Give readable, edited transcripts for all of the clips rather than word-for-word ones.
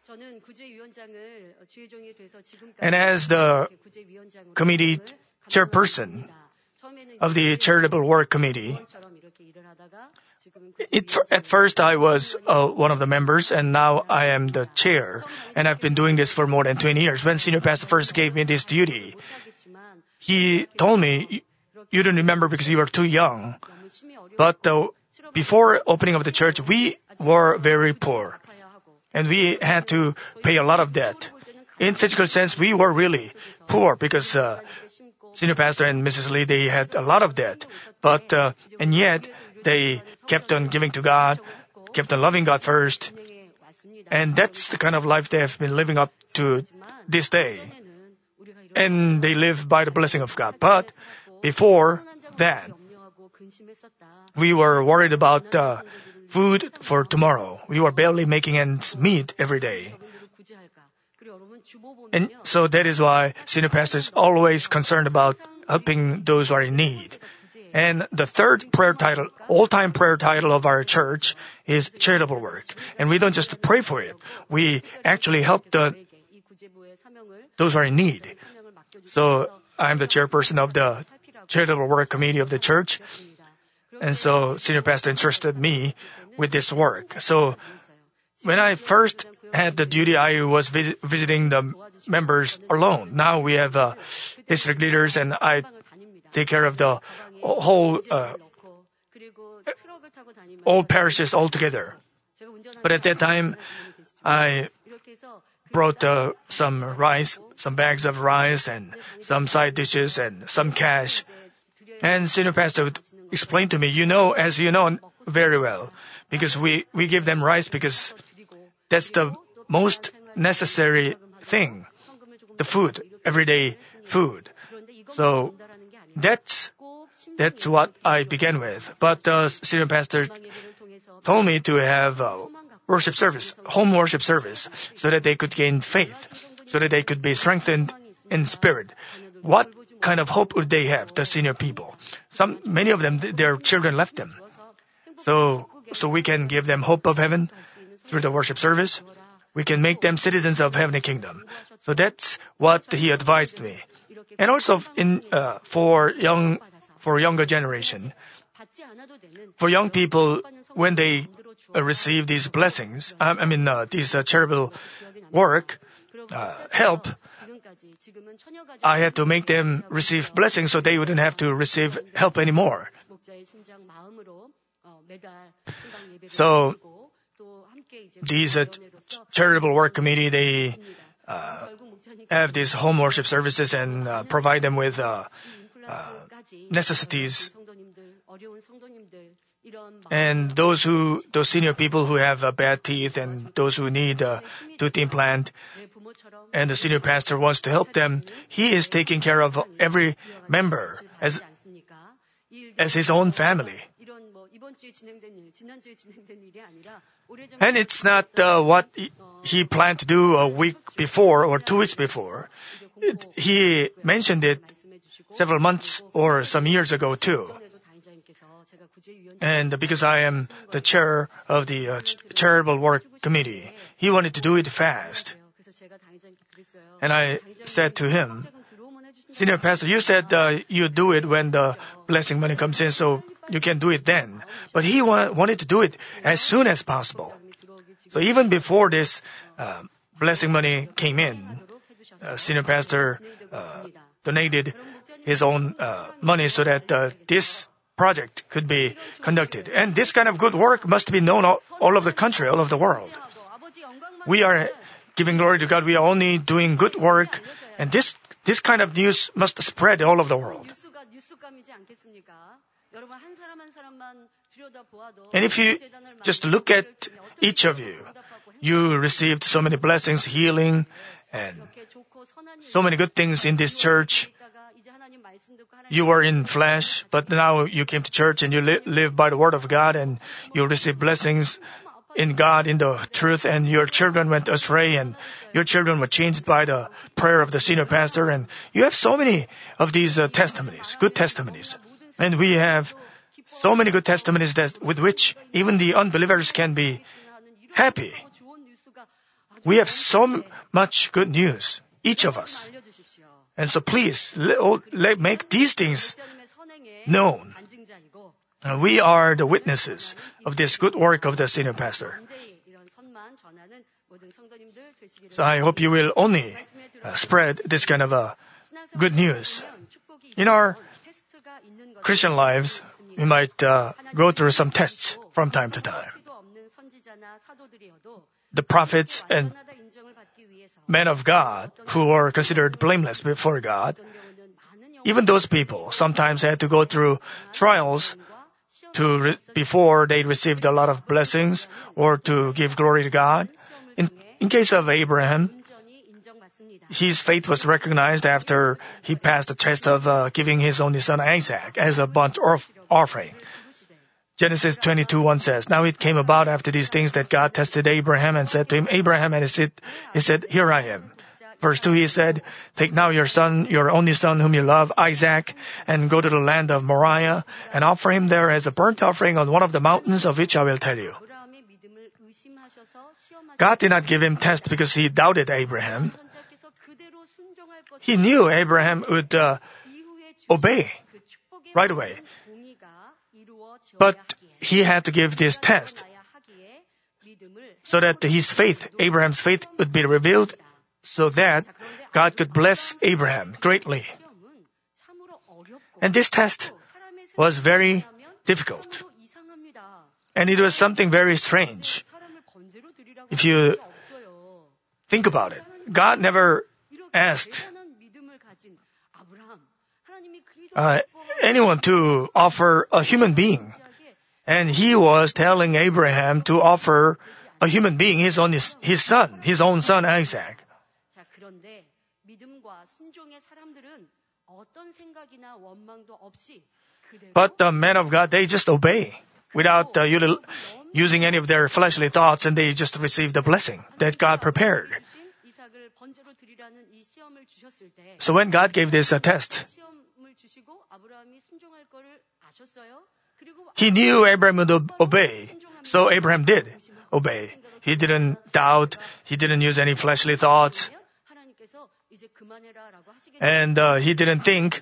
And as the committee chairperson of the Charitable Work Committee, at first I was one of the members, and now I am the chair. And I've been doing this for more than 20 years. When Senior Pastor first gave me this duty, he told me, you don't remember because you were too young. But before opening of the church, we were very poor. And we had to pay a lot of debt. In physical sense, we were really poor because Senior Pastor and Mrs. Lee, they had a lot of debt. But, and yet, they kept on giving to God, kept on loving God first. And that's the kind of life they have been living up to this day. And they live by the blessing of God. But before that, we were worried about food for tomorrow. We were barely making ends meet every day. And so that is why Senior Pastor is always concerned about helping those who are in need. And the third prayer title, all-time prayer title of our church is charitable work. And we don't just pray for it. We actually help those who are in need. So I'm the chairperson of the Charitable Work Committee of the church. And so Senior Pastor entrusted me with this work. So when I first had the duty, I was visiting the members alone. Now we have district leaders, and I take care of the whole all parishes altogether. But at that time, I brought some rice, some bags of rice, and some side dishes, and some cash. And Senior Pastor would explain to me, as you know very well, because we give them rice because that's the most necessary thing, the food, everyday food. So that's what I began with. But Senior Pastor told me to have worship service, home worship service, so that they could gain faith, so that they could be strengthened in spirit. What kind of hope would they have, the senior people? Many of them, their children left them. So we can give them hope of heaven through the worship service. We can make them citizens of heavenly kingdom. So that's what he advised me. And also for younger generation, for young people, when they receive these blessings, these charitable work, help, I had to make them receive blessings so they wouldn't have to receive help anymore. So these charitable work committee, they have these home worship services and provide them with necessities. And those senior people who have bad teeth and those who need a tooth implant, and the senior pastor wants to help them, he is taking care of every member as his own family. And it's not what he planned to do a week before or 2 weeks before. He mentioned it several months or some years ago too. And because I am the chair of the Charitable Work Committee, he wanted to do it fast. And I said to him, Senior Pastor, you said you do it when the blessing money comes in, so you can do it then. But he wanted to do it as soon as possible. So even before this blessing money came in, Senior Pastor donated his own money so that this project could be conducted. And this kind of good work must be known all over the country, all over the world. We are giving glory to God. We are only doing good work. And this kind of news must spread all over the world. And if you just look at each of you, you received so many blessings, healing, and so many good things in this church. You were in flesh, but now you came to church and you live by the word of God, and you receive blessings in God, in the truth, and your children went astray, and your children were changed by the prayer of the senior pastor, and you have so many of these testimonies, good testimonies. And we have so many good testimonies with which even the unbelievers can be happy. we have so much good news, each of us. And so please, make these things known. We are the witnesses of this good work of the senior pastor. So I hope you will only spread this kind of good news. In our Christian lives, we might go through some tests from time to time. The prophets and men of God who are considered blameless before God, even those people sometimes had to go through trials before they received a lot of blessings or to give glory to God. In case of Abraham, his faith was recognized after he passed the test of giving his only son Isaac as a burnt offering. Genesis 22:1 says, "Now it came about after these things that God tested Abraham and said to him, Abraham, and he said, Here I am. Verse 2, he said, Take now your son, your only son whom you love, Isaac, and go to the land of Moriah, and offer him there as a burnt offering on one of the mountains of which I will tell you." God did not give him test because he doubted Abraham. He knew Abraham would obey right away. But he had to give this test so that Abraham's faith would be revealed, so that God could bless Abraham greatly. And this test was very difficult. And it was something very strange. If you think about it, God never asked anyone to offer a human being. And he was telling Abraham to offer a human being, his own son, Isaac. But the men of God, they just obey without using any of their fleshly thoughts, and they just receive the blessing that God prepared. So when God gave this test, he knew Abraham would obey. So Abraham did obey. He didn't doubt. He didn't use any fleshly thoughts. And he didn't think,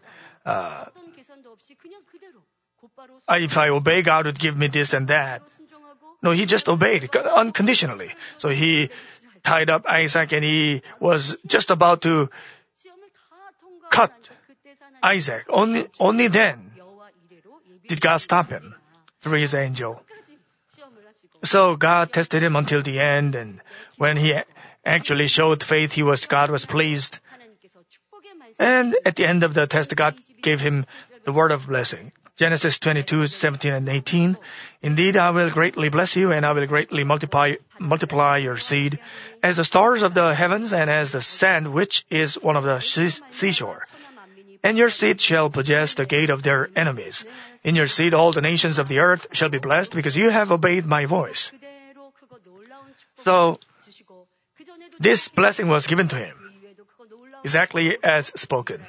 if I obey, God would give me this and that. No, he just obeyed unconditionally. So he tied up Isaac, and he was just about to cut Isaac. Only then did God stop him through his angel. So God tested him until the end, and when he actually showed faith, God was pleased. And at the end of the test, God gave him the word of blessing. Genesis 22:17 and 18. "Indeed, I will greatly bless you, and I will greatly multiply your seed as the stars of the heavens and as the sand which is one of the seashore. And your seed shall possess the gate of their enemies. In your seed all the nations of the earth shall be blessed, because you have obeyed my voice." So, this blessing was given to him, exactly as spoken.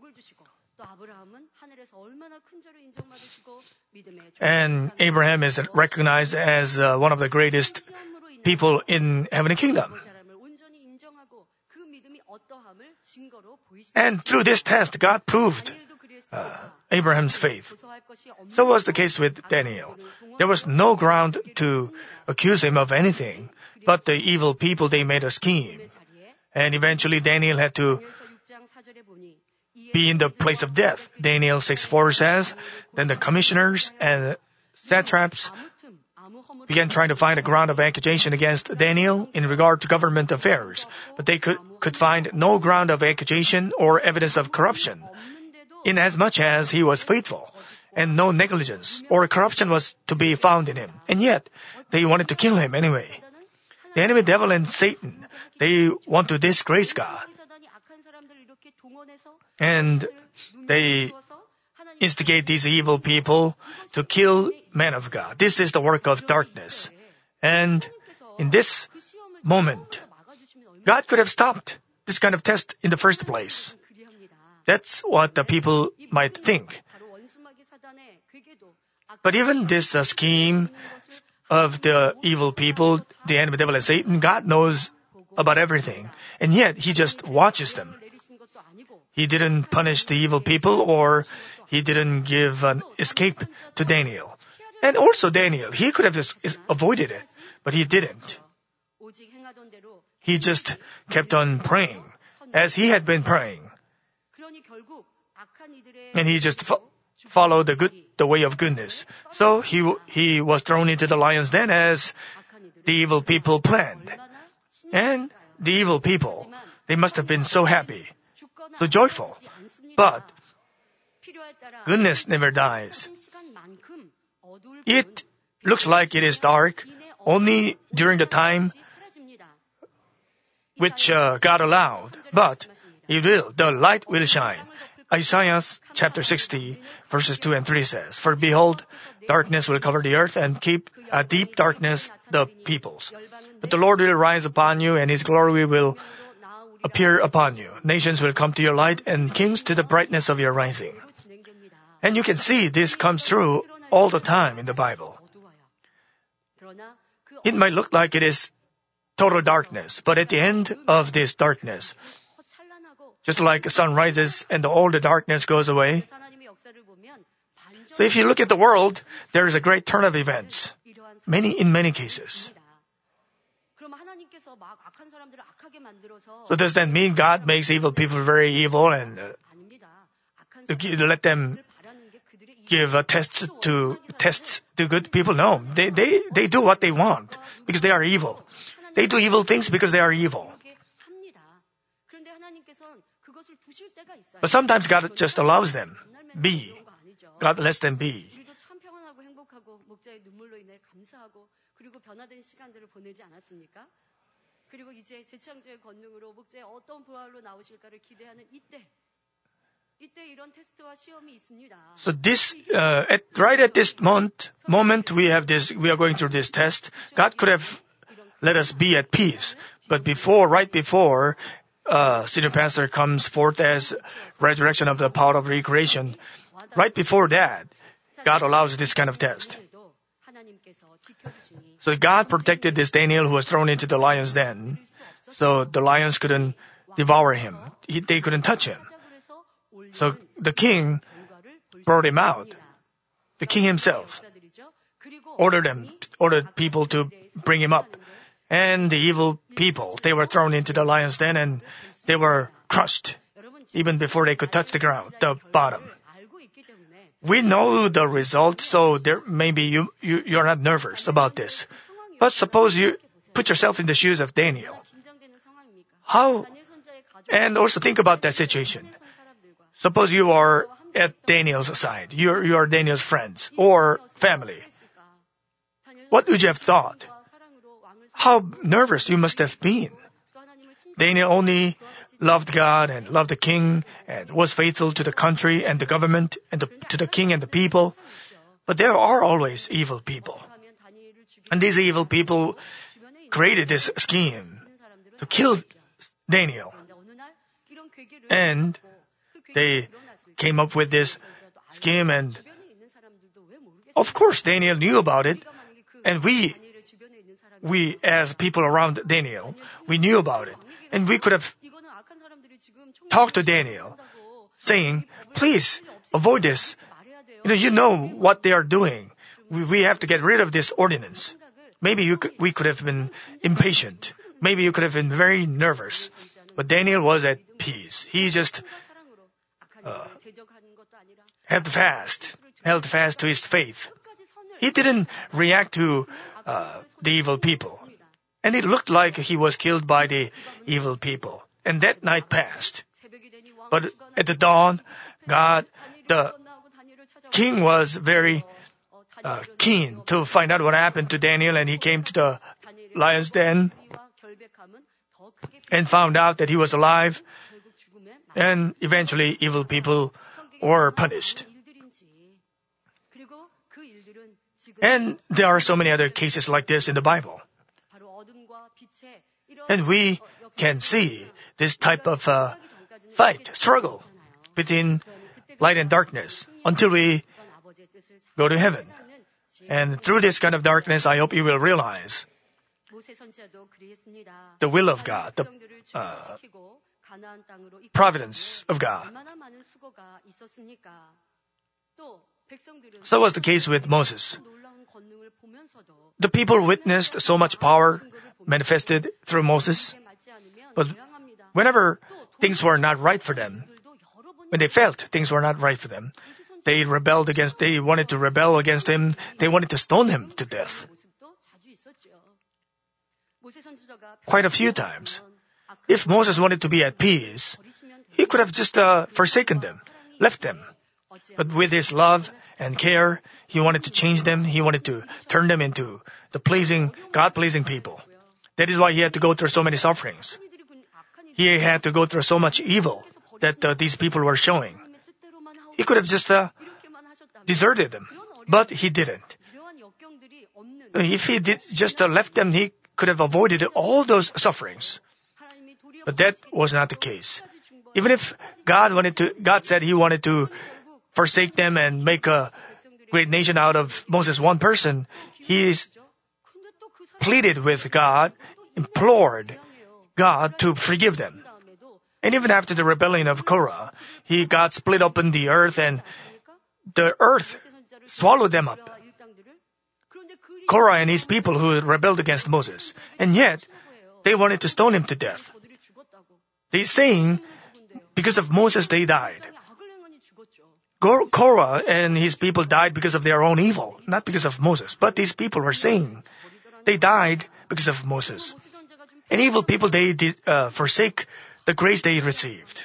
And Abraham is recognized as one of the greatest people in heavenly kingdom. And through this test, God proved Abraham's faith. So was the case with Daniel. There was no ground to accuse him of anything, but the evil people, they made a scheme. And eventually Daniel had to be in the place of death. Daniel 6:4 says, "Then the commissioners and satraps began trying to find a ground of accusation against Daniel in regard to government affairs, but they could find no ground of accusation or evidence of corruption, inasmuch as he was faithful, and no negligence or corruption was to be found in him. And yet, they wanted to kill him anyway. The enemy devil and Satan, they want to disgrace God. And they instigate these evil people to kill men of God. This is the work of darkness. And in this moment, God could have stopped this kind of test in the first place. That's what the people might think. But even this scheme of the evil people, the enemy devil and Satan, God knows about everything, and yet he just watches them. He didn't punish the evil people, or he didn't give an escape to Daniel. And also Daniel, he could have avoided it, but he didn't. He just kept on praying, as he had been praying. And he just followed the way of goodness. So he was thrown into the lion's den as the evil people planned. And the evil people, they must have been so happy, so joyful. But goodness never dies. It looks like it is dark only during the time which God allowed, but the light will shine. Isaiah chapter 60 verses 2 and 3 says, "For behold, darkness will cover the earth and keep a deep darkness the peoples. But the Lord will rise upon you and his glory will appear upon you. Nations will come to your light and kings to the brightness of your rising." And you can see this comes through all the time in the Bible. It might look like it is total darkness, but at the end of this darkness, just like the sun rises and all the darkness goes away. So if you look at the world, there is a great turn of events, in many cases. So does that mean God makes evil people very evil and let them give tests to good people? No, they do what they want because they are evil. They do evil things because they are evil. But sometimes God just allows them be. God lets them be. So right at this moment we are going through this test. God could have let us be at peace. But right before senior pastor comes forth as resurrection of the power of recreation, right before that, God allows this kind of test. So God protected this Daniel who was thrown into the lion's den. So the lions couldn't devour him. They couldn't touch him. So the king brought him out. The king himself ordered people to bring him up. And the evil people, they were thrown into the lion's den and they were crushed even before they could touch the ground, the bottom. We know the result, so maybe you're not nervous about this. But suppose you put yourself in the shoes of Daniel. How? And also think about that situation. Suppose you are at Daniel's side. You are Daniel's friends or family. What would you have thought? How nervous you must have been. Daniel only loved God and loved the king and was faithful to the country and the government and to the king and the people. But there are always evil people. And these evil people created this scheme to kill Daniel. And they came up with this scheme, and of course Daniel knew about it. And we as people around Daniel, we knew about it. And we could have talked to Daniel, saying, please avoid this. You know what they are doing. We have to get rid of this ordinance. Maybe we could have been impatient. Maybe you could have been very nervous. But Daniel was at peace. He just held fast to his faith. He didn't react to the evil people. And it looked like he was killed by the evil people. And that night passed. But at the dawn, the king was very keen to find out what happened to Daniel, and he came to the lion's den and found out that he was alive, and eventually evil people were punished. And there are so many other cases like this in the Bible. And we can see this type of struggle between light and darkness until we go to heaven. And through this kind of darkness, I hope you will realize the will of God, the providence of God. So was the case with Moses. The people witnessed so much power manifested through Moses, but whenever things were not right for them, when they felt things were not right for them, they wanted to rebel against him, they wanted to stone him to death. Quite a few times. If Moses wanted to be at peace, he could have just forsaken them, left them. But with his love and care, he wanted to change them. He wanted to turn them into the God-pleasing people. That is why he had to go through so many sufferings. He had to go through so much evil that these people were showing. He could have just deserted them, but he didn't. If he did just left them, he could have avoided all those sufferings. But that was not the case. Even if God said he wanted to forsake them and make a great nation out of Moses, one person, he pleaded with God, implored God to forgive them. And even after the rebellion of Korah, God split open the earth and the earth swallowed them up. Korah and his people who rebelled against Moses. And yet, they wanted to stone him to death. They saying, because of Moses they died. Korah and his people died because of their own evil, not because of Moses. But these people were saying they died because of Moses. And evil people, they forsake the grace they received.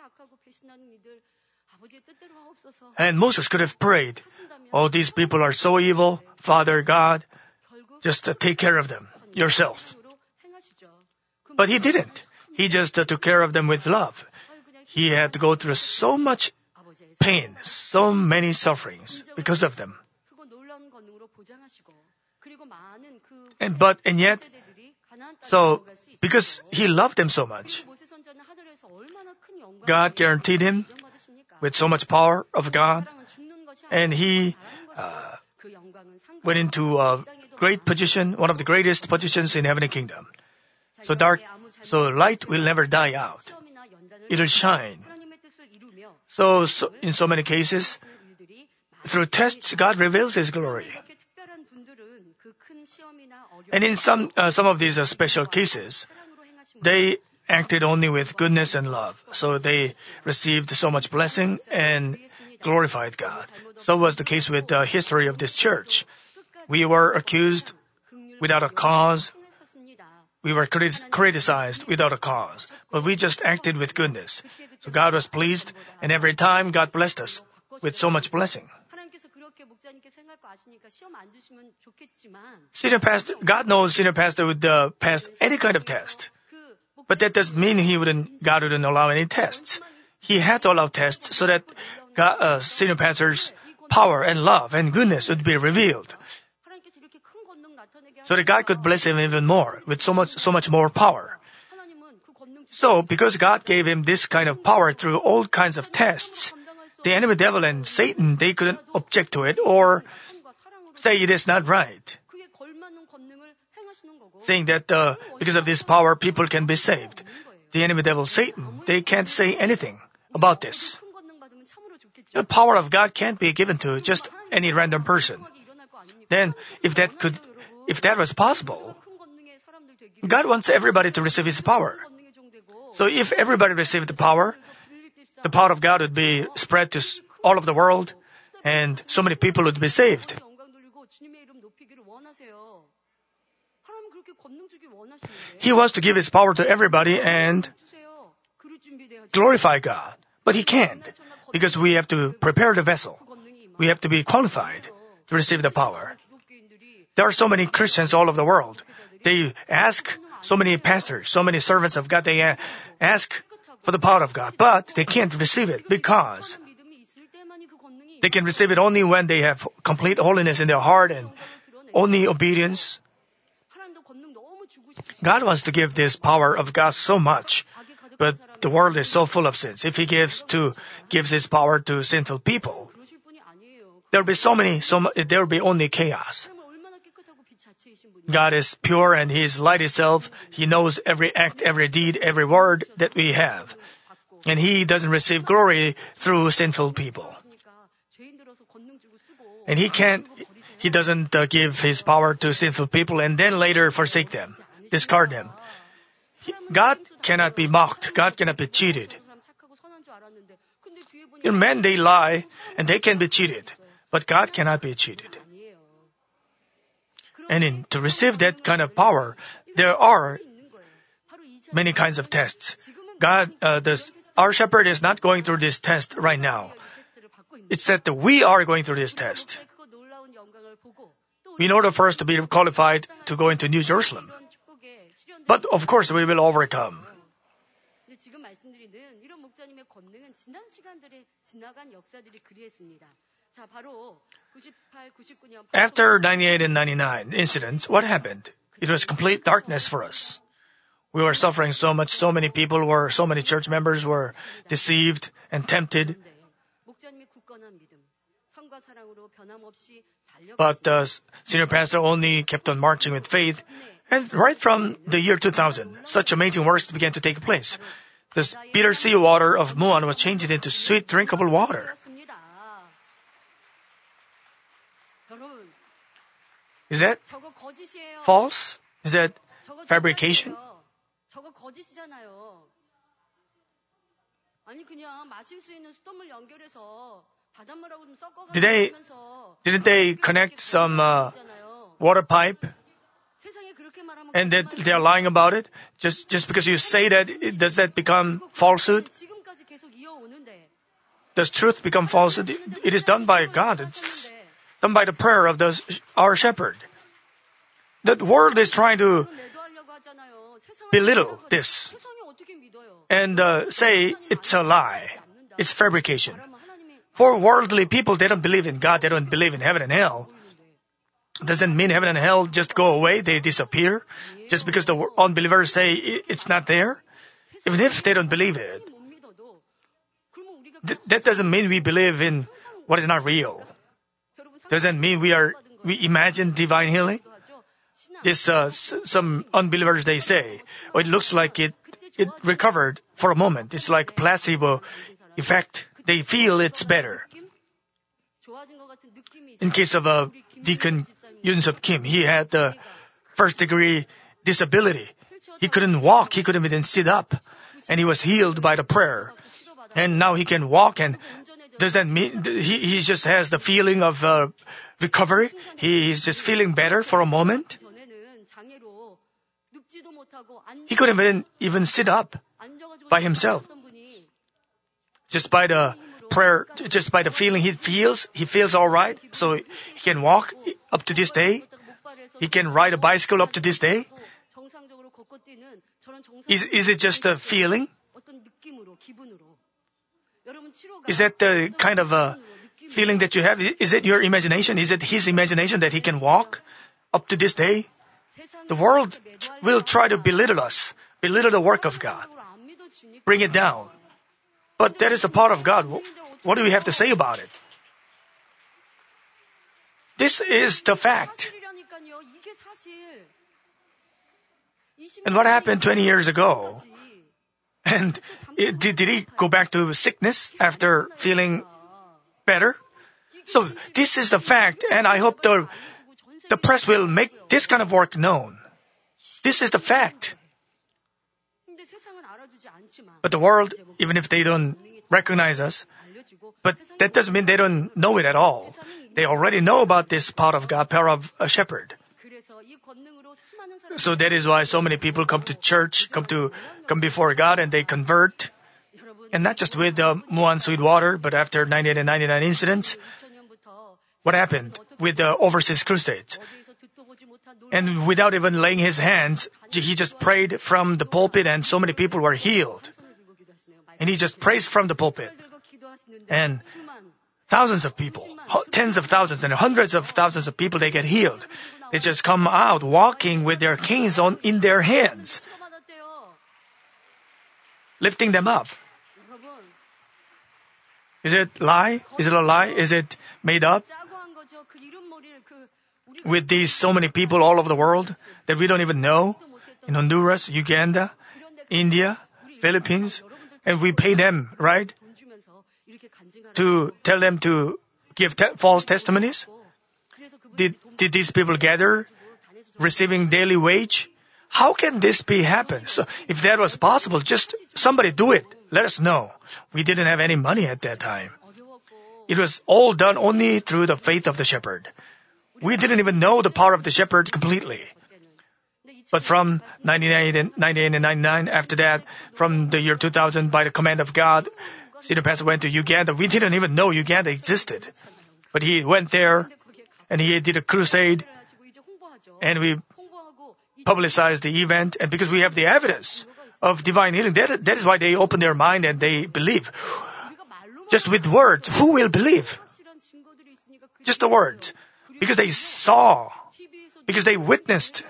And Moses could have prayed, "Oh, these people are so evil. Father God, just take care of them yourself." But he didn't. He just took care of them with love. He had to go through so much pain, so many sufferings because of them. And yet, because he loved them so much, God guaranteed him with so much power of God, and he went into a great position, one of the greatest positions in heavenly kingdom. So light will never die out. It'll shine. So in so many cases, through tests, God reveals His glory. And in some of these special cases, they acted only with goodness and love. So they received so much blessing and glorified God. So was the case with the history of this church. We were accused without a cause. We were criticized without a cause. But we just acted with goodness. So God was pleased, and every time God blessed us with so much blessing. God knows senior pastor would pass any kind of test. But that doesn't mean God wouldn't allow any tests. He had to allow tests so that senior pastor's power and love and goodness would be revealed. So that God could bless him even more with so much more power. So because God gave him this kind of power through all kinds of tests, the enemy devil and Satan, they couldn't object to it or say it is not right. Saying that because of this power, people can be saved. The enemy devil, Satan, they can't say anything about this. The power of God can't be given to just any random person. Then, if that was possible, God wants everybody to receive His power. So if everybody received the power of God would be spread to all of the world, and so many people would be saved. He wants to give His power to everybody and glorify God. But He can't, because we have to prepare the vessel. We have to be qualified to receive the power. There are so many Christians all over the world. They ask, so many pastors, so many servants of God, they ask for the power of God, but they can't receive it because they can receive it only when they have complete holiness in their heart and only obedience. God wants to give this power of God so much, but the world is so full of sins. If He gives His power to sinful people, there will be only chaos. God is pure and He is light itself. He knows every act, every deed, every word that we have. And He doesn't receive glory through sinful people. And He doesn't give His power to sinful people and then later forsake them, discard them. God cannot be mocked. God cannot be cheated. Men, they lie and they can be cheated, but God cannot be cheated. And to receive that kind of power, there are many kinds of tests. Our shepherd is not going through this test right now. It's that we are going through this test. In order for us to be qualified to go into New Jerusalem. But of course, we will overcome. After 98 and 99 incidents, what happened? It was complete darkness for us. We were suffering so much. So many church members were deceived and tempted. But the senior pastor only kept on marching with faith. And right from the year 2000, such amazing works began to take place. The bitter sea water of Muan was changed into sweet, drinkable water. Is that false? Is that fabrication? Didn't they connect some water pipe? And that they are lying about it? Just because you say that, does that become falsehood? Does truth become falsehood? It is done by God. It's done by the prayer of our shepherd. The world is trying to belittle this and say it's a lie. It's fabrication. For worldly people, they don't believe in God. They don't believe in heaven and hell. Doesn't mean heaven and hell just go away. They disappear. Just because the unbelievers say it's not there. Even if they don't believe it. That doesn't mean we believe in what is not real. Doesn't mean we imagine divine healing. Some unbelievers, they say, it looks like it recovered for a moment. It's like placebo effect. They feel it's better. In case of Deacon Yoon Sub Kim, he had the first-degree disability. He couldn't walk. He couldn't even sit up. And he was healed by the prayer. And now he can walk. And does that mean he just has the feeling of recovery? He's just feeling better for a moment? He couldn't even sit up by himself. Just by the prayer, just by the feeling he feels all right. So he can walk up to this day. He can ride a bicycle up to this day. Is it just a feeling? Is that the kind of a feeling that you have? Is it your imagination? Is it his imagination that he can walk up to this day? The world will try to belittle us, belittle the work of God, bring it down. But that is a part of God. What do we have to say about it? This is the fact. And what happened 20 years ago? And did he go back to sickness after feeling better? So this is the fact, and I hope the press will make this kind of work known. This is the fact. But the world, even if they don't recognize us, but that doesn't mean they don't know it at all. They already know about this part of God, power of a shepherd. So that is why so many people come to church, come before God, and they convert. And not just with the Muan sweet water, but after 98 and 99 incidents, what happened with the overseas crusades? And without even laying his hands, he just prayed from the pulpit and so many people were healed. And he just prays from the pulpit. And thousands of people, tens of thousands and hundreds of thousands of people, they get healed. They just come out walking with their canes in their hands, lifting them up. Is it lie? Is it a lie? Is it made up? with these so many people all over the world that we don't even know, in Honduras, Uganda, India, Philippines, and we pay them, right? To tell them to give false testimonies? Did these people gather, receiving daily wage? How can this be happen? So if that was possible, just somebody do it. Let us know. We didn't have any money at that time. It was all done only through the faith of the shepherd. We didn't even know the power of the shepherd completely. But from 98 and 99, after that, from the year 2000, by the command of God, Senior Pastor went to Uganda. We didn't even know Uganda existed. But he went there, and he did a crusade, and we publicized the event. And because we have the evidence of divine healing, that is why they open their mind and they believe. Just with words, who will believe? Just the words. Because they saw, because they witnessed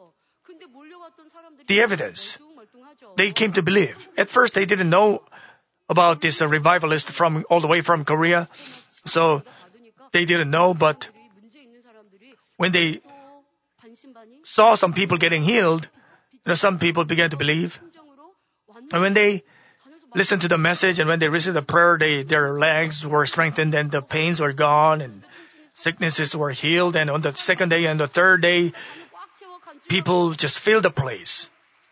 the evidence. They came to believe. At first, they didn't know about this revivalist all the way from Korea. So they didn't know, but when they saw some people getting healed, some people began to believe. And when they listened to the message and when they received the prayer, their legs were strengthened and the pains were gone and sicknesses were healed. And on the second day and the third day, people just filled the place.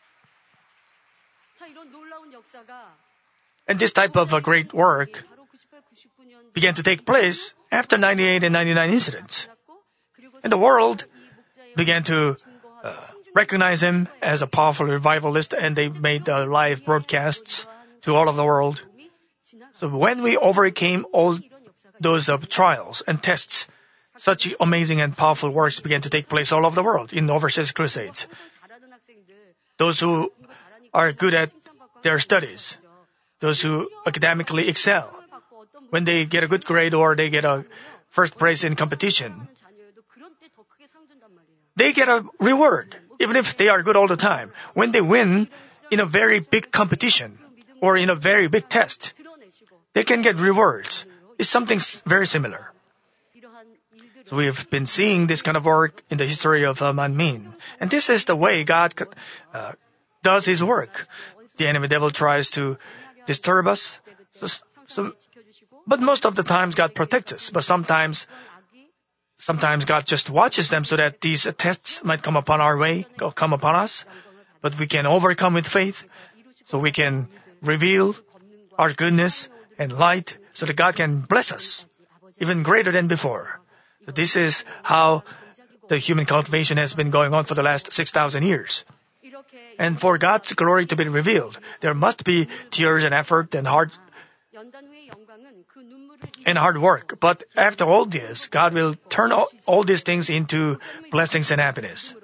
And this type of a great work began to take place after 98 and 99 incidents. And the world began to recognize him as a powerful revivalist, and they made live broadcasts to all of the world. So when we overcame all those trials and tests, such amazing and powerful works began to take place all over the world in overseas crusades. Those who are good at their studies, those who academically excel, when they get a good grade or they get a first prize in competition, they get a reward, even if they are good all the time. When they win in a very big competition or in a very big test, they can get rewards. It's something very similar. So we've been seeing this kind of work in the history of Manmin. And this is the way God does His work. The enemy devil tries to disturb us. But most of the times God protects us. But sometimes God just watches them so that these tests might come upon us. But we can overcome with faith. So we can reveal our goodness and light so that God can bless us even greater than before. So this is how the human cultivation has been going on for the last 6,000 years. And for God's glory to be revealed, there must be tears and effort and hard work. But after all this, God will turn all these things into blessings and happiness.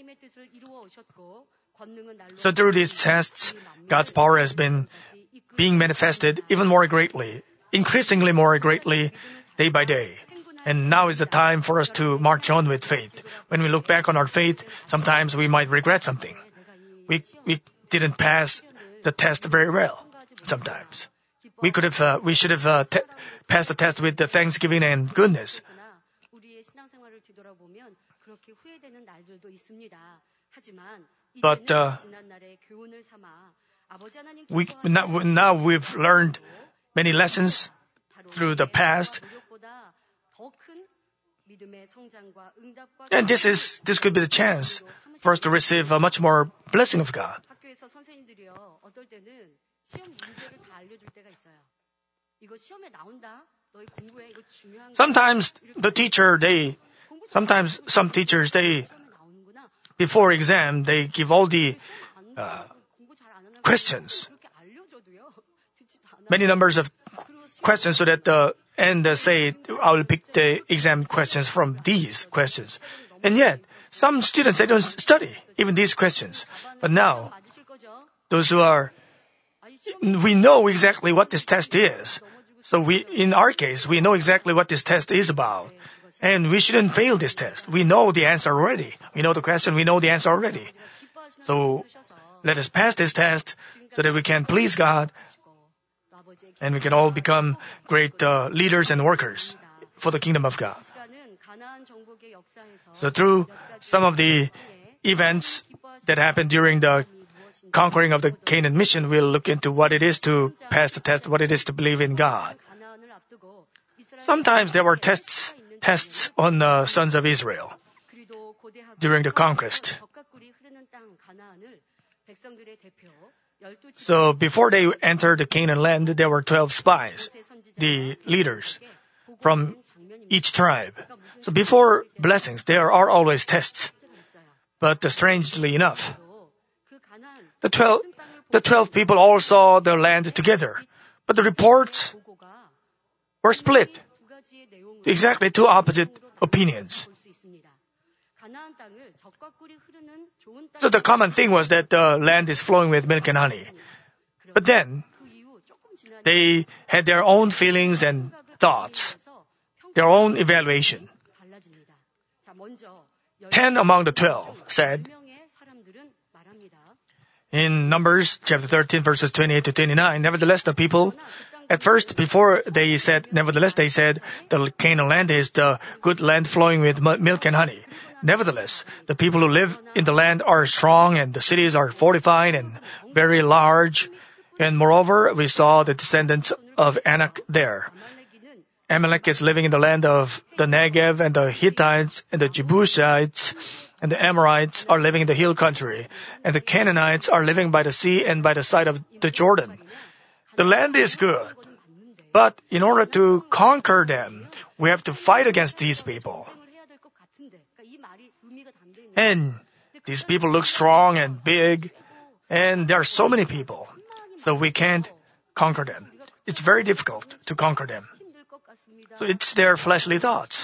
So through these tests, God's power has been being manifested even more greatly, increasingly more greatly, day by day. And now is the time for us to march on with faith. When we look back on our faith, sometimes we might regret something. We didn't pass the test very well. Sometimes we should have passed the test with the thanksgiving and goodness. But now we've learned many lessons through the past. And this could be the chance for us to receive a much more blessing of God. Sometimes some teachers, before exam, they give all the questions. Many numbers of questions so that and say, I will pick the exam questions from these questions. And yet, some students, they don't study even these questions. But now, we know exactly what this test is. So in our case, we know exactly what this test is about. And we shouldn't fail this test. We know the answer already. We know the question, we know the answer already. So let us pass this test so that we can please God and we can all become great leaders and workers for the kingdom of God. So through some of the events that happened during the conquering of the Canaan mission, we'll look into what it is to pass the test, what it is to believe in God. Sometimes there were tests on the sons of Israel during the conquest. So before they entered the Canaan land, there were 12 spies, the leaders from each tribe. So before blessings, there are always tests. But strangely enough, the 12 people all saw the land together. But the reports were split. Exactly two opposite opinions. So the common thing was that the land is flowing with milk and honey. But then, they had their own feelings and thoughts, their own evaluation. 10 among the 12 said, in Numbers chapter 13 verses 28 to 29, nevertheless the people, at first before they said, nevertheless they said, the Canaan land is the good land flowing with milk and honey. Nevertheless, the people who live in the land are strong and the cities are fortified and very large. And moreover, we saw the descendants of Anak there. Amalek is living in the land of the Negev, and the Hittites and the Jebusites and the Amorites are living in the hill country, and the Canaanites are living by the sea and by the side of the Jordan. The land is good, but in order to conquer them, we have to fight against these people. And these people look strong and big, and there are so many people, so we can't conquer them. It's very difficult to conquer them. So it's their fleshly thoughts.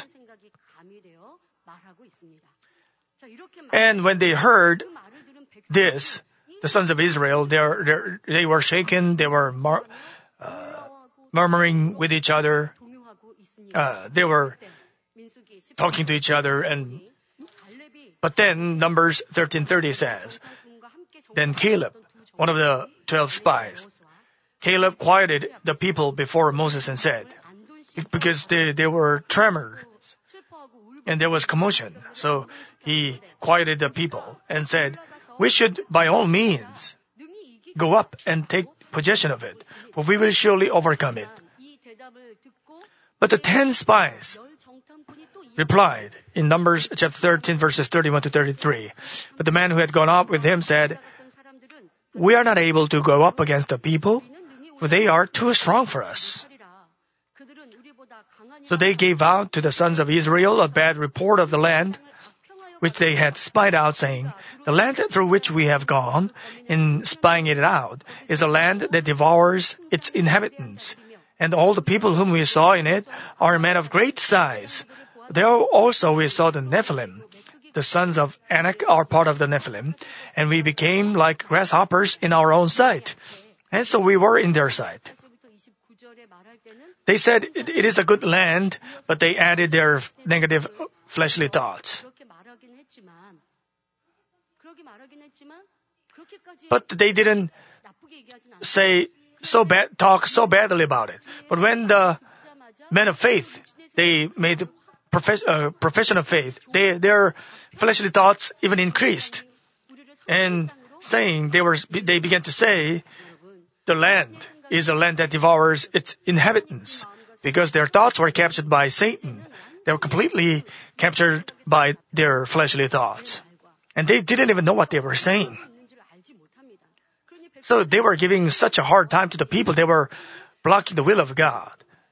And when they heard this, the sons of Israel, they were shaken, they were murmuring with each other, they were talking to each other, but then Numbers 13:30 says, then Caleb, one of the 12 spies, Caleb quieted the people before Moses and said, because they were tremored and there was commotion. So he quieted the people and said, we should by all means go up and take possession of it, for we will surely overcome it. But the 10 spies replied in Numbers chapter 13 verses 31 to 33. But the man who had gone up with him said, we are not able to go up against the people, for they are too strong for us. So they gave out to the sons of Israel a bad report of the land, which they had spied out, saying, the land through which we have gone, in spying it out, is a land that devours its inhabitants. And all the people whom we saw in it are men of great size. There also we saw the Nephilim. The sons of Anak are part of the Nephilim, and we became like grasshoppers in our own sight. And so we were in their sight. They said it is a good land, but they added their negative fleshly thoughts. But they didn't talk so badly about it. But when the men of faith, they made profession of faith, their fleshly thoughts even increased. And they began to say, the land is a land that devours its inhabitants, because their thoughts were captured by Satan. They were completely captured by their fleshly thoughts. And they didn't even know what they were saying. So they were giving such a hard time to the people. They were blocking the will of God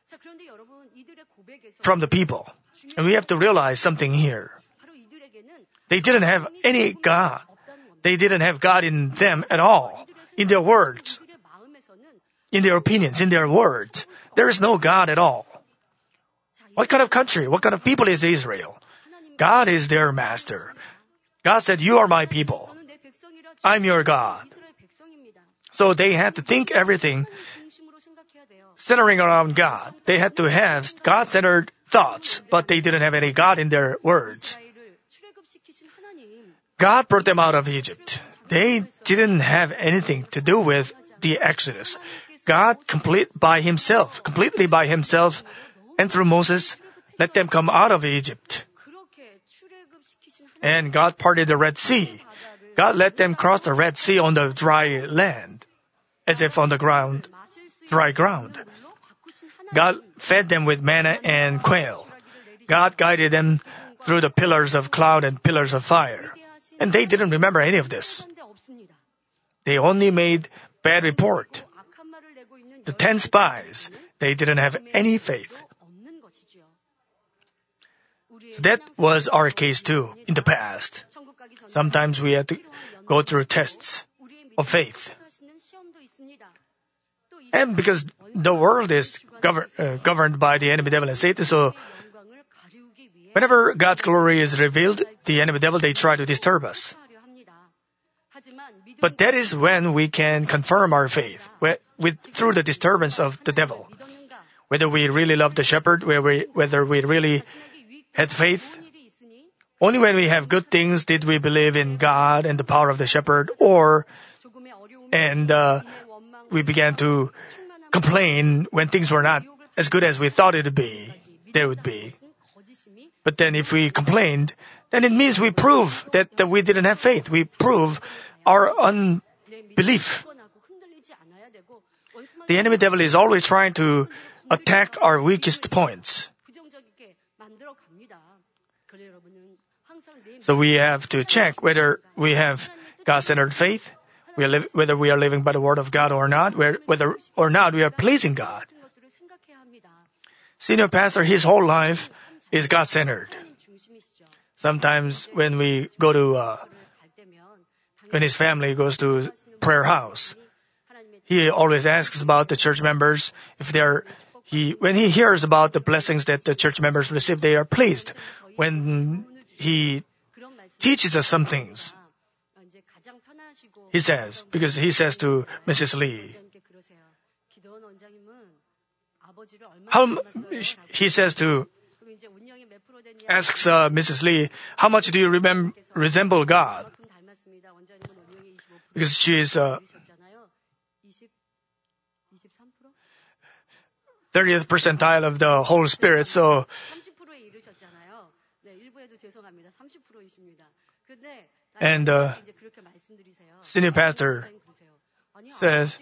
from the people. And we have to realize something here. They didn't have any God. They didn't have God in them at all. In their words, in their opinions, in their words, there is no God at all. What kind of country, what kind of people is Israel? God is their master. God said, you are my people. I'm your God. So they had to think everything centering around God. They had to have God-centered thoughts, but they didn't have any God in their words. God brought them out of Egypt. They didn't have anything to do with the Exodus. God completely by himself, and through Moses, let them come out of Egypt. and God parted the Red Sea. God let them cross the Red Sea on the dry land, as if on the ground, dry ground. God fed them with manna and quail. God guided them through the pillars of cloud and pillars of fire. And they didn't remember any of this. They only made bad report. The 10 spies, they didn't have any faith. So that was our case too in the past. Sometimes we had to go through tests of faith. And because the world is governed by the enemy devil and Satan, so whenever God's glory is revealed, the enemy devil, they try to disturb us. But that is when we can confirm our faith, through the disturbance of the devil. Whether we really love the shepherd, whether we really had faith. Only when we have good things did we believe in God and the power of the shepherd, and we began to complain when things were not as good as we thought they would be. But then if we complained, then it means we prove that we didn't have faith. We prove our unbelief. The enemy devil is always trying to attack our weakest points. So we have to check whether we have God-centered faith, whether we are living by the word of God or not, whether or not we are pleasing God. Senior pastor, his whole life is God-centered. Sometimes when we go to, when his family goes to prayer house, he always asks about the church members. When he hears about the blessings that the church members receive, they are pleased. When he teaches us some things, he says to Mrs. Lee, asks Mrs. Lee, how much do you resemble God? Because she is 30th percentile of the Holy Spirit, so and senior pastor says,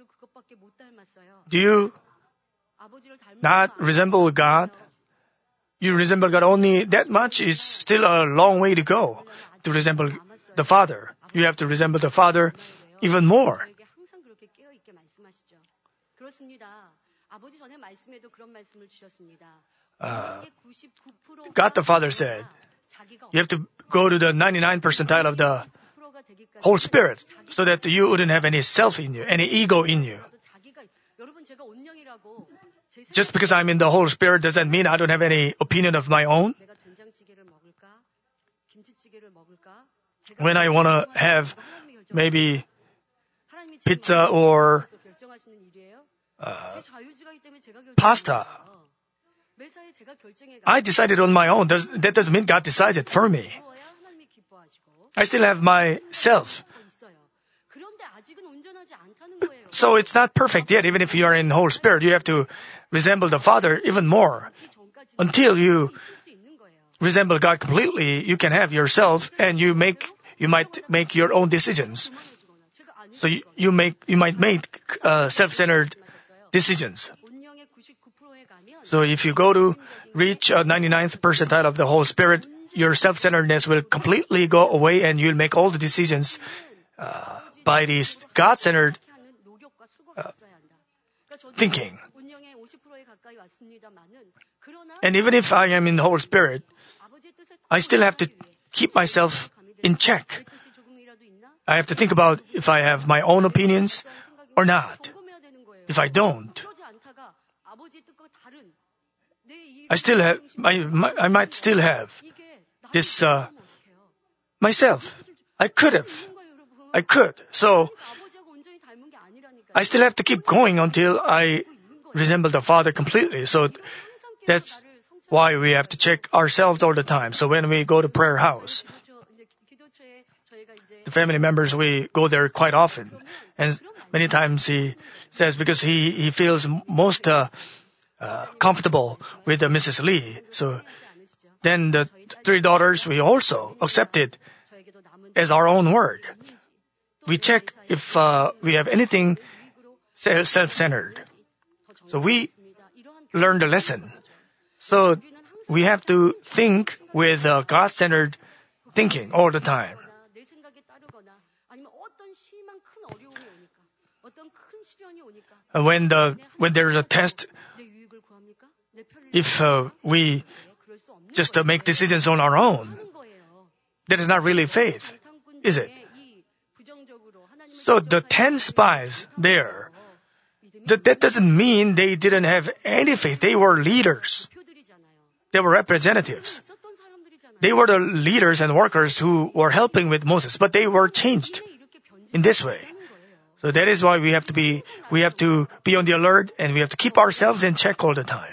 do you not resemble God? You resemble God only that much? It's still a long way to go to resemble the Father. You have to resemble the Father even more. God the Father said, you have to go to the 99th percentile of the Holy Spirit so that you wouldn't have any self in you, any ego in you. Just because I'm in the Holy Spirit doesn't mean I don't have any opinion of my own. When I want to have maybe pizza or pasta, I decided on my own. That doesn't mean God decides it for me. I still have myself. So it's not perfect yet. Even if you are in the Holy Spirit, you have to resemble the Father even more. Until you resemble God completely, you can have yourself and you might make your own decisions. So you might make self-centered decisions. So if you go to reach a 99th percentile of the Holy Spirit, your self-centeredness will completely go away and you'll make all the decisions by this God-centered thinking. And even if I am in the Holy Spirit, I still have to keep myself in check. I have to think about if I have my own opinions or not. If I don't, I might still have this myself. I could. So I still have to keep going until I resemble the Father completely. So that's why we have to check ourselves all the time. So when we go to prayer house, the family members, we go there quite often. And many times he says because he feels most comfortable with Mrs. Lee. So then the 3 daughters we also accepted as our own word. We check if we have anything self-centered. So we learned a lesson. So we have to think with God-centered thinking all the time. When there's a test, if we just make decisions on our own, that is not really faith, is it? So the 10 spies there, that doesn't mean they didn't have any faith. They were leaders. They were representatives. They were the leaders and workers who were helping with Moses, but they were changed in this way. So that is why we have to be on the alert, and we have to keep ourselves in check all the time.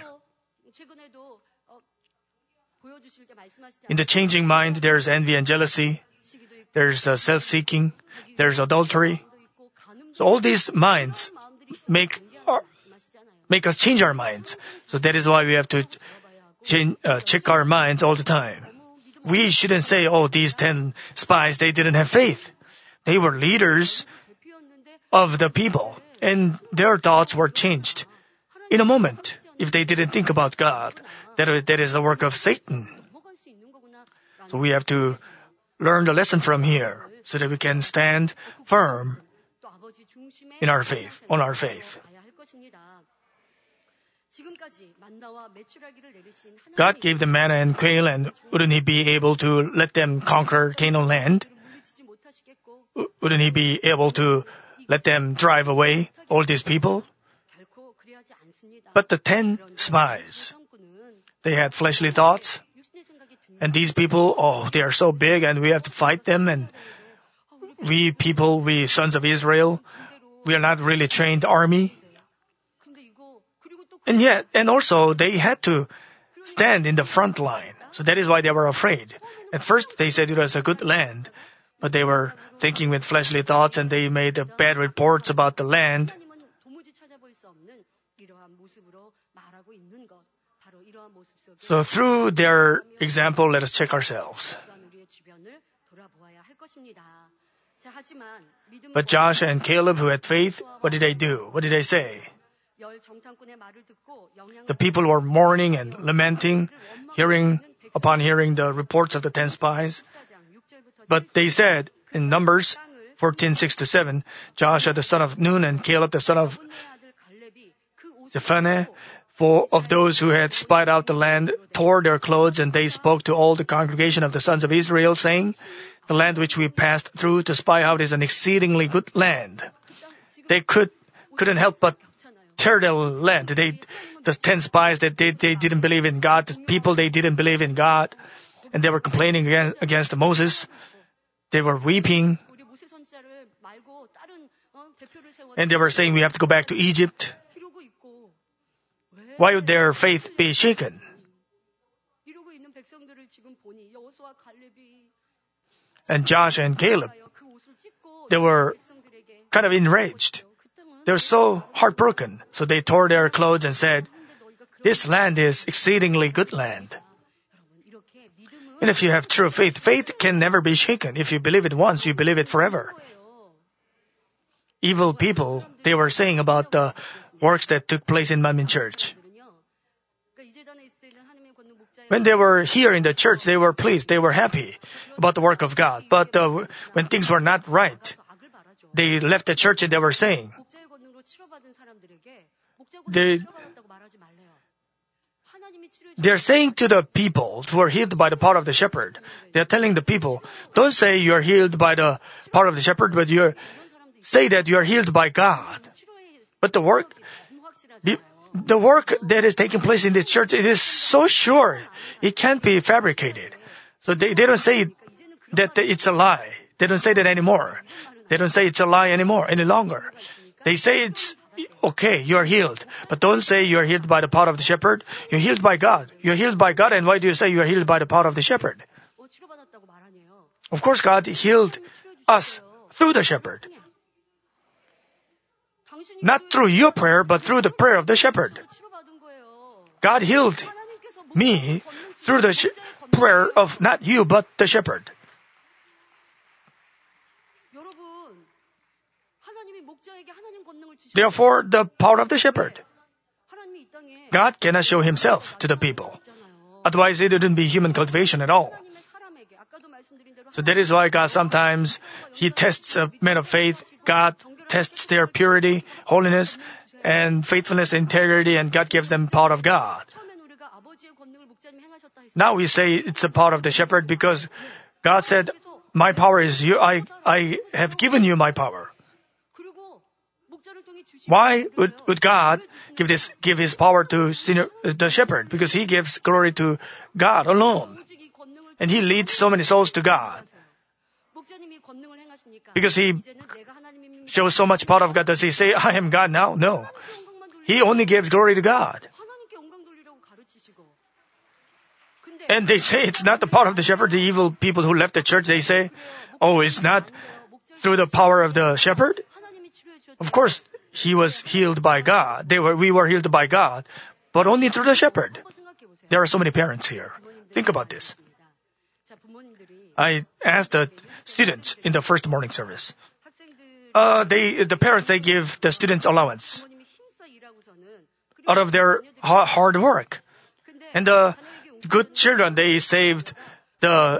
In the changing mind, there's envy and jealousy. There's self-seeking. There's adultery. So all these minds make us change our minds. So that is why we have to check our minds all the time. We shouldn't say, oh, these 10 spies, they didn't have faith. They were leaders of the people, and their thoughts were changed in a moment. If they didn't think about God, that is the work of Satan. So we have to learn the lesson from here so that we can stand firm in our faith, on our faith. God gave them manna and quail, and wouldn't He be able to let them conquer Canaan land? Wouldn't He be able to let them drive away all these people? But the 10 spies, they had fleshly thoughts. And these people, oh, they are so big and we have to fight them. And we sons of Israel, we are not really trained army. And also they had to stand in the front line. So that is why they were afraid. At first they said it was a good land, but they were thinking with fleshly thoughts and they made bad reports about the land. So through their example, let us check ourselves. But Joshua and Caleb, who had faith, what did they do? What did they say? The people were mourning and lamenting, upon hearing the reports of the 10 spies. But they said in Numbers 14:6-7, Joshua the son of Nun and Caleb the son of Jephunneh, of those who had spied out the land, tore their clothes, and they spoke to all the congregation of the sons of Israel, saying, the land which we passed through to spy out is an exceedingly good land. They couldn't help but tear their land. The 10 spies that they didn't believe in God, the people they didn't believe in God, and they were complaining against Moses. They were weeping. And they were saying, we have to go back to Egypt. Why would their faith be shaken? And Joshua and Caleb, they were kind of enraged. They were so heartbroken. So they tore their clothes and said, this land is exceedingly good land. And if you have true faith, faith can never be shaken. If you believe it once, you believe it forever. Evil people, they were saying about the works that took place in Manmin Church. When they were here in the church, they were pleased, they were happy about the work of God. But when things were not right, they left the church and they were saying, they're saying to the people who are healed by the power of the shepherd, they're telling the people, don't say you are healed by the power of the shepherd, but say that you are healed by God. But the work that is taking place in the church, it is so sure. It can't be fabricated. So they don't say that it's a lie. They don't say that anymore. They don't say it's a lie any longer. They say it's okay, you are healed. But don't say you are healed by the power of the shepherd. You're healed by God. You're healed by God, and why do you say you are healed by the power of the shepherd? Of course, God healed us through the shepherd. Not through your prayer, but through the prayer of the shepherd. God healed me through prayer of not you, but the shepherd. Therefore, the power of the shepherd. God cannot show himself to the people. Otherwise, it wouldn't be human cultivation at all. So that is why God sometimes, He tests a man of faith. God tests their purity, holiness, and faithfulness, integrity, and God gives them power of God. Now we say it's the power of the shepherd because God said, my power is you. I have given you my power. Why would God give His power to the shepherd? Because He gives glory to God alone. And He leads so many souls to God. Because He shows so much power of God. Does He say, I am God now? No. He only gives glory to God. And they say it's not the power of the shepherd. The evil people who left the church, they say, oh, it's not through the power of the shepherd? Of course, he was healed by God. We were healed by God, but only through the shepherd. There are so many parents here. Think about this. I asked the students in the first morning service. The parents, they give the students allowance out of their hard work. And the good children, they saved the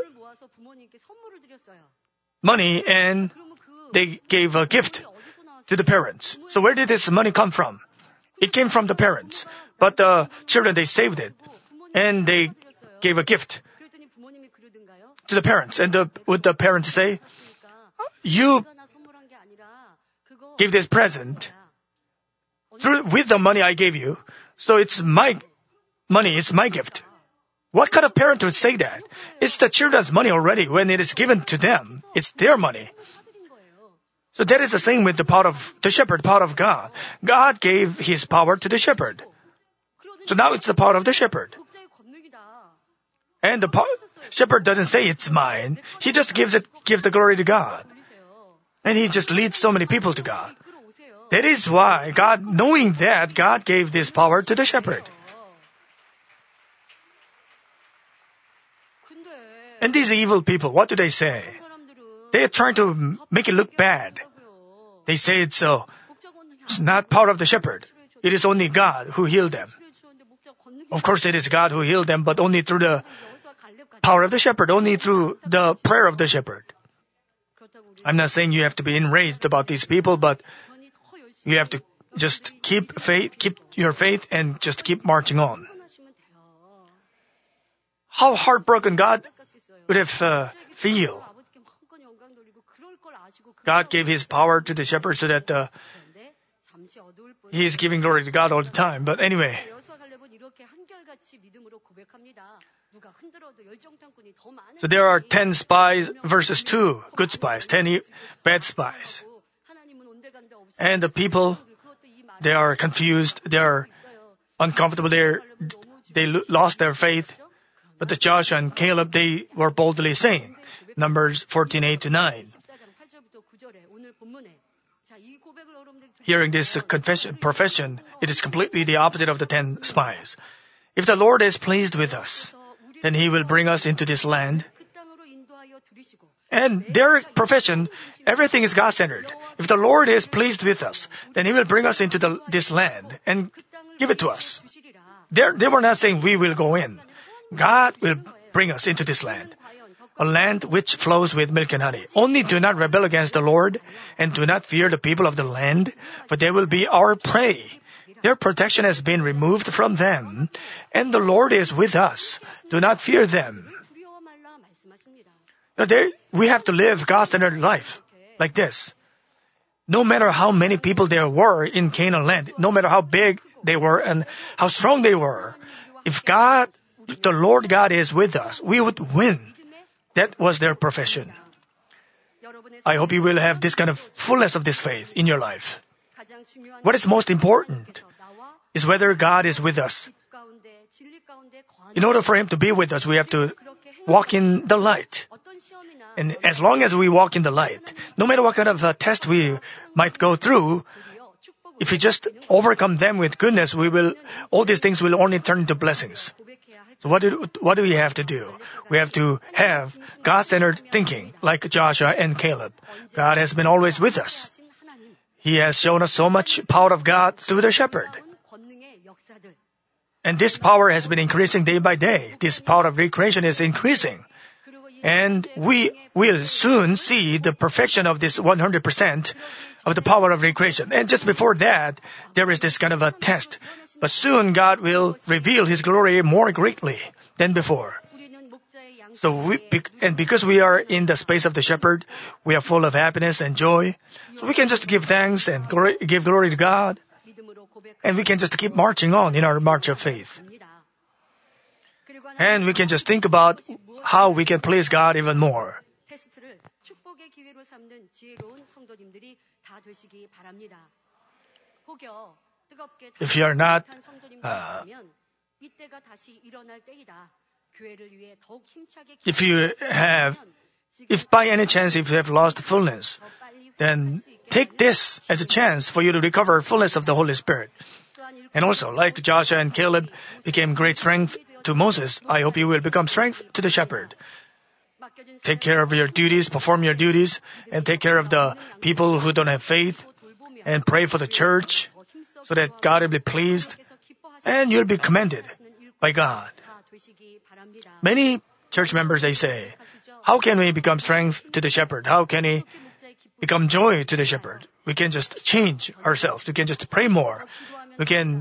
money and they gave a gift to the parents. So where did this money come from? It came from the parents. But the children, they saved it. And they gave a gift to the parents. And would the parents say, you give this present with the money I gave you. So it's my money, it's my gift. What kind of parent would say that? It's the children's money already. When it is given to them, it's their money. So that is the same with the power of the shepherd, power of God. God gave His power to the shepherd. So now it's the power of the shepherd. And the shepherd doesn't say it's mine. He just gives the glory to God. And He just leads so many people to God. That is why God, knowing that, God gave this power to the shepherd. And these evil people, what do they say? They are trying to make it look bad. They say it's not power of the shepherd. It is only God who healed them. Of course, it is God who healed them, but only through the power of the shepherd, only through the prayer of the shepherd. I'm not saying you have to be enraged about these people, but you have to just keep your faith and just keep marching on. How heartbroken God would have feel. God gave His power to the shepherd so that He is giving glory to God all the time. But anyway, so there are 10 spies versus 2 good spies, 10 bad spies. And the people, they are confused, they are uncomfortable, they lost their faith. But the Joshua and Caleb, they were boldly saying, Numbers 14:8-9. Hearing this profession, it is completely the opposite of the 10 spies. If the Lord is pleased with us, then He will bring us into this land. And their profession, everything is God-centered. If the Lord is pleased with us, then He will bring us into this land and give it to us. They were not saying we will go in. God will bring us into this land, a land which flows with milk and honey. Only do not rebel against the Lord, and do not fear the people of the land, for they will be our prey. Their protection has been removed from them, and the Lord is with us. Do not fear them. We have to live God-centered life like this. No matter how many people there were in Canaan land, no matter how big they were and how strong they were, if the Lord God is with us, we would win. That was their profession. I hope you will have this kind of fullness of this faith in your life. What is most important is whether God is with us. In order for Him to be with us, we have to walk in the light. And as long as we walk in the light, no matter what kind of test we might go through, if we just overcome them with goodness, all these things will only turn into blessings. So what do we have to do? We have to have God-centered thinking, like Joshua and Caleb. God has been always with us. He has shown us so much power of God through the shepherd. And this power has been increasing day by day. This power of recreation is increasing. And we will soon see the perfection of this 100% of the power of recreation. And just before that, there is this kind of a test. But soon God will reveal His glory more greatly than before. So because we are in the space of the shepherd, we are full of happiness and joy. So we can just give thanks and give glory to God. And we can just keep marching on in our march of faith. And we can just think about how we can please God even more. If you are not, if by any chance if you have lost fullness, then take this as a chance for you to recover fullness of the Holy Spirit. And also, like Joshua and Caleb became great strength to Moses, I hope you will become strength to the shepherd. Take care of your duties, perform your duties, and take care of the people who don't have faith, and pray for the church, so that God will be pleased, and you'll be commended by God. Many church members, they say, how can we become strength to the shepherd? How can we become joy to the shepherd? We can just change ourselves. We can just pray more. We can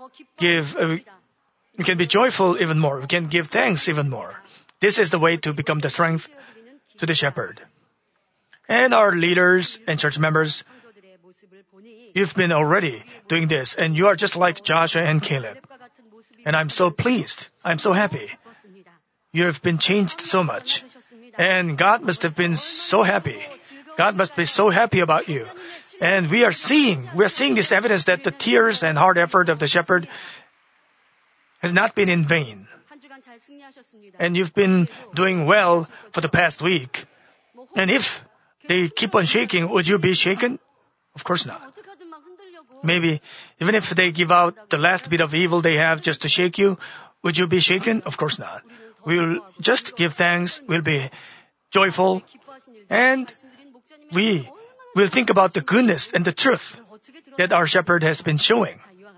be joyful even more. We can give thanks even more. This is the way to become the strength to the shepherd. And our leaders and church members, you've been already doing this, and you are just like Joshua and Caleb. And I'm so pleased. I'm so happy. You have been changed so much. And God must have been so happy. God must be so happy about you. And we are seeing this evidence that the tears and hard effort of the shepherd has not been in vain. And you've been doing well for the past week. And if they keep on shaking, would you be shaken? Of course not. Maybe even if they give out the last bit of evil they have just to shake you, would you be shaken? Of course not. We'll just give thanks, we'll be joyful, and we will think about the goodness and the truth that our shepherd has been showing.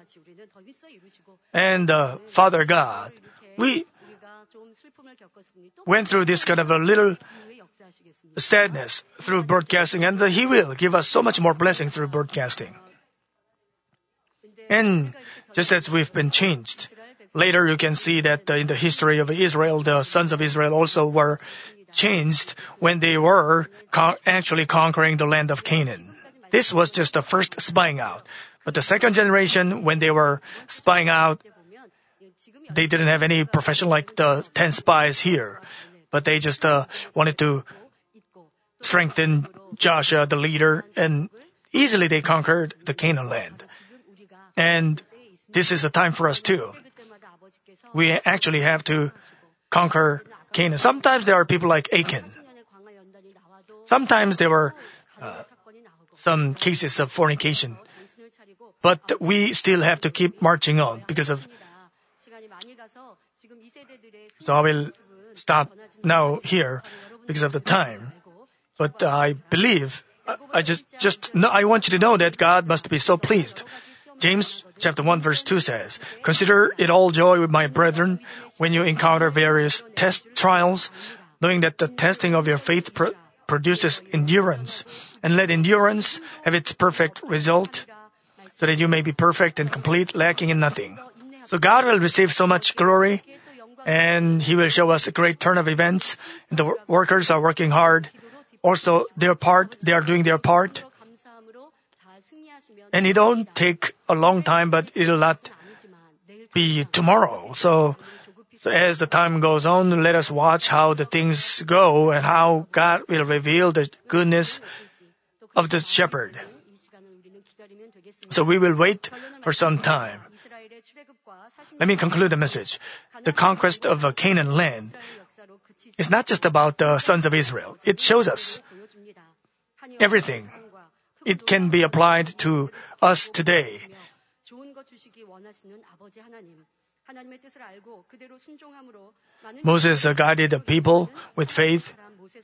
And Father God, we went through this kind of a little sadness through broadcasting, and He will give us so much more blessing through broadcasting. And just as we've been changed, later you can see that in the history of Israel, the sons of Israel also were changed when they were actually conquering the land of Canaan. This was just the first spying out. But the second generation, when they were spying out, they didn't have any profession like the 10 spies here. But they just wanted to strengthen Joshua, the leader, and easily they conquered the Canaan land. And this is a time for us too. We actually have to conquer Canaan. Sometimes there are people like Achan. Sometimes there were some cases of fornication. But we still have to keep marching on because of... So I will stop now here because of the time. But I believe, I want you to know that God must be so pleased. James chapter 1 verse 2 says, "Consider it all joy, my brethren, when you encounter various trials, knowing that the testing of your faith produces endurance. And let endurance have its perfect result, so that you may be perfect and complete, lacking in nothing." So God will receive so much glory, and He will show us a great turn of events. And the workers are working hard. Also, they are doing their part. And it don't take a long time, but it'll not be tomorrow. So as the time goes on, let us watch how the things go and how God will reveal the goodness of the shepherd. So we will wait for some time. Let me conclude the message. The conquest of a Canaan land is not just about the sons of Israel. It shows us everything. It can be applied to us today. Moses guided the people with faith.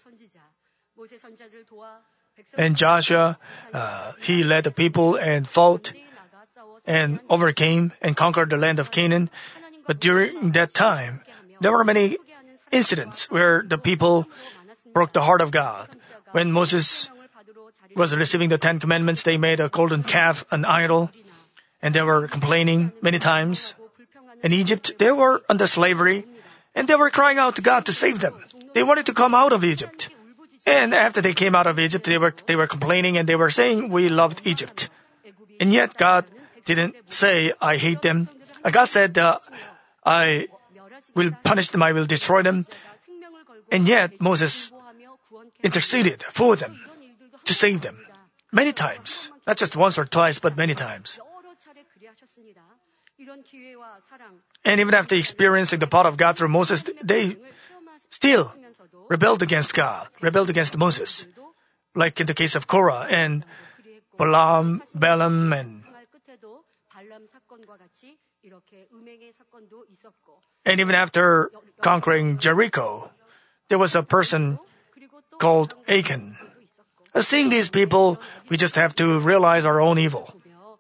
And Joshua, he led the people and fought and overcame and conquered the land of Canaan. But during that time, there were many incidents where the people broke the heart of God. When Moses was receiving the 10 Commandments, they made a golden calf, an idol, and they were complaining many times. In Egypt, they were under slavery, and they were crying out to God to save them. They wanted to come out of Egypt. And after they came out of Egypt, they were complaining and they were saying, we loved Egypt. And yet God didn't say, I hate them. God said, I will punish them, I will destroy them. And yet Moses interceded for them to save them many times. Not just once or twice, but many times. And even after experiencing the power of God through Moses, they still rebelled against God, rebelled against Moses. Like in the case of Korah and Balaam, and even after conquering Jericho, there was a person called Achan. Seeing these people, we just have to realize our own evil.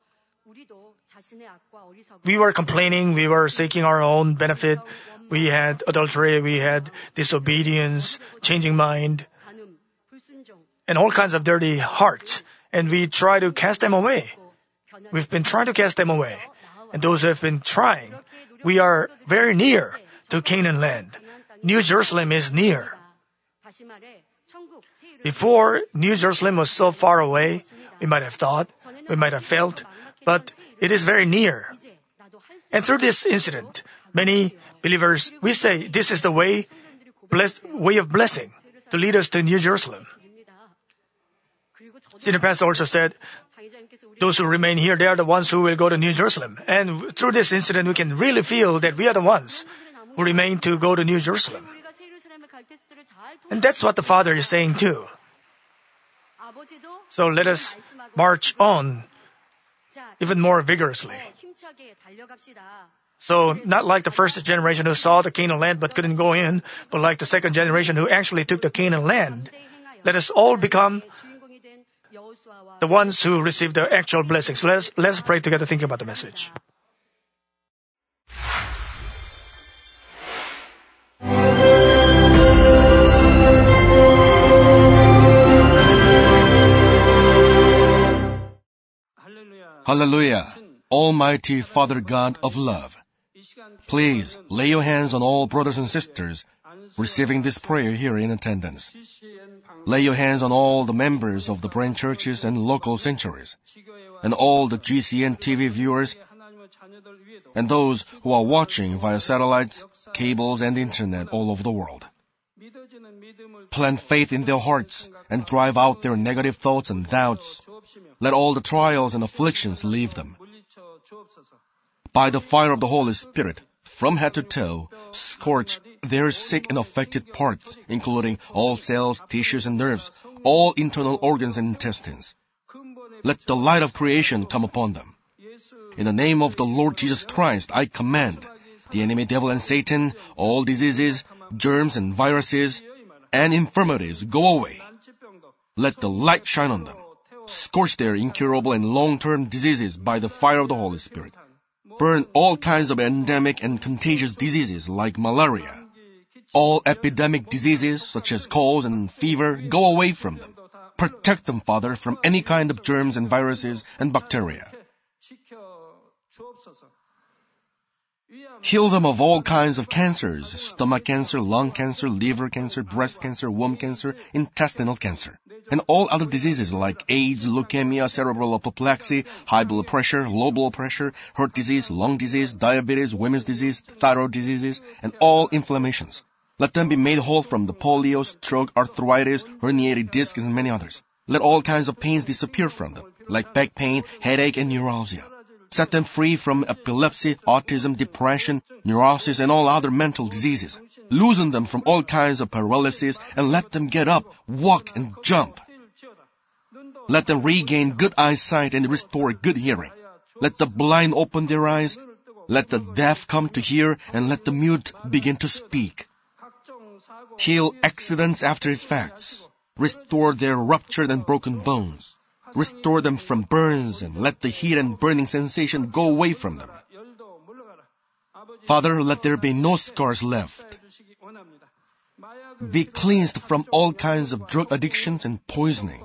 We were complaining, we were seeking our own benefit. We had adultery, we had disobedience, changing mind, and all kinds of dirty hearts. And we try to cast them away. We've been trying to cast them away. And those who have been trying, we are very near to Canaan land. New Jerusalem is near. Before, New Jerusalem was so far away, we might have thought, we might have felt, but it is very near. And through this incident, many believers, we say this is the way of blessing to lead us to New Jerusalem. Senior Pastor also said, those who remain here, they are the ones who will go to New Jerusalem. And through this incident, we can really feel that we are the ones who remain to go to New Jerusalem. And that's what the Father is saying too. So let us march on even more vigorously. So not like the first generation who saw the Canaan land but couldn't go in, but like the second generation who actually took the Canaan land. Let us all become the ones who receive the actual blessings. Let's pray together, think about the message. Hallelujah, Almighty Father God of love. Please lay your hands on all brothers and sisters receiving this prayer here in attendance. Lay your hands on all the members of the branch churches and local sanctuaries, and all the GCN TV viewers, and those who are watching via satellites, cables, and internet all over the world. Plant faith in their hearts and drive out their negative thoughts and doubts. Let all the trials and afflictions leave them. By the fire of the Holy Spirit, from head to toe, scorch their sick and affected parts, including all cells, tissues, and nerves, all internal organs and intestines. Let the light of creation come upon them. In the name of the Lord Jesus Christ, I command the enemy devil and Satan, all diseases, germs and viruses, and infirmities go away. Let the light shine on them. Scorch their incurable and long-term diseases by the fire of the Holy Spirit. Burn all kinds of endemic and contagious diseases like malaria. All epidemic diseases such as colds and fever go away from them. Protect them, Father, from any kind of germs and viruses and bacteria. Heal them of all kinds of cancers, stomach cancer, lung cancer, liver cancer, breast cancer, womb cancer, intestinal cancer, and all other diseases like AIDS, leukemia, cerebral apoplexy, high blood pressure, low blood pressure, heart disease, lung disease, diabetes, women's disease, thyroid diseases, and all inflammations. Let them be made whole from the polio, stroke, arthritis, herniated discs, and many others. Let all kinds of pains disappear from them, like back pain, headache, and neuralgia. Set them free from epilepsy, autism, depression, neurosis, and all other mental diseases. Loosen them from all kinds of paralysis and let them get up, walk, and jump. Let them regain good eyesight and restore good hearing. Let the blind open their eyes. Let the deaf come to hear and let the mute begin to speak. Heal accidents after effects. Restore their ruptured and broken bones. Restore them from burns and let the heat and burning sensation go away from them. Father, let there be no scars left. Be cleansed from all kinds of drug addictions and poisoning.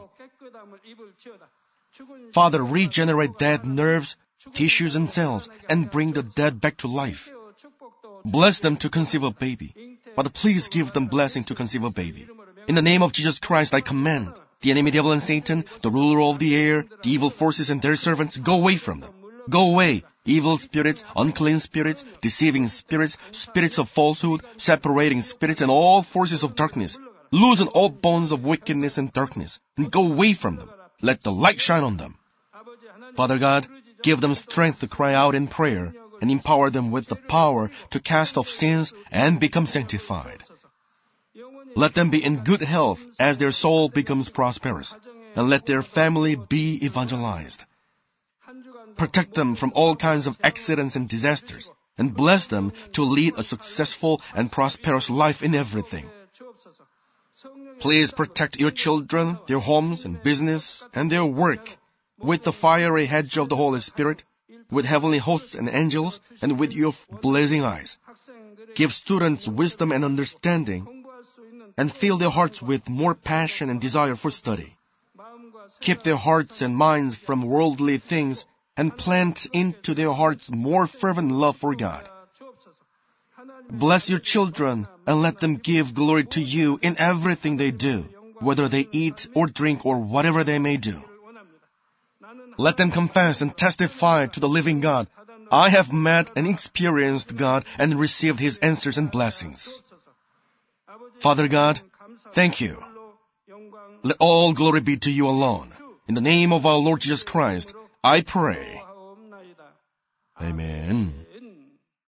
Father, regenerate dead nerves, tissues and cells and bring the dead back to life. Bless them to conceive a baby. Father, please give them blessing to conceive a baby. In the name of Jesus Christ, I command the enemy devil and Satan, the ruler of the air, the evil forces and their servants, go away from them. Go away, evil spirits, unclean spirits, deceiving spirits, spirits of falsehood, separating spirits and all forces of darkness. Loosen all bonds of wickedness and darkness and go away from them. Let the light shine on them. Father God, give them strength to cry out in prayer and empower them with the power to cast off sins and become sanctified. Let them be in good health as their soul becomes prosperous, and let their family be evangelized. Protect them from all kinds of accidents and disasters, and bless them to lead a successful and prosperous life in everything. Please protect your children, their homes and business, and their work with the fiery hedge of the Holy Spirit, with heavenly hosts and angels, and with your blazing eyes. Give students wisdom and understanding, and fill their hearts with more passion and desire for study. Keep their hearts and minds from worldly things, and plant into their hearts more fervent love for God. Bless your children, and let them give glory to you in everything they do, whether they eat or drink or whatever they may do. Let them confess and testify to the living God, I have met and experienced God and received His answers and blessings. Father God, thank you. Let all glory be to you alone. In the name of our Lord Jesus Christ, I pray. Amen.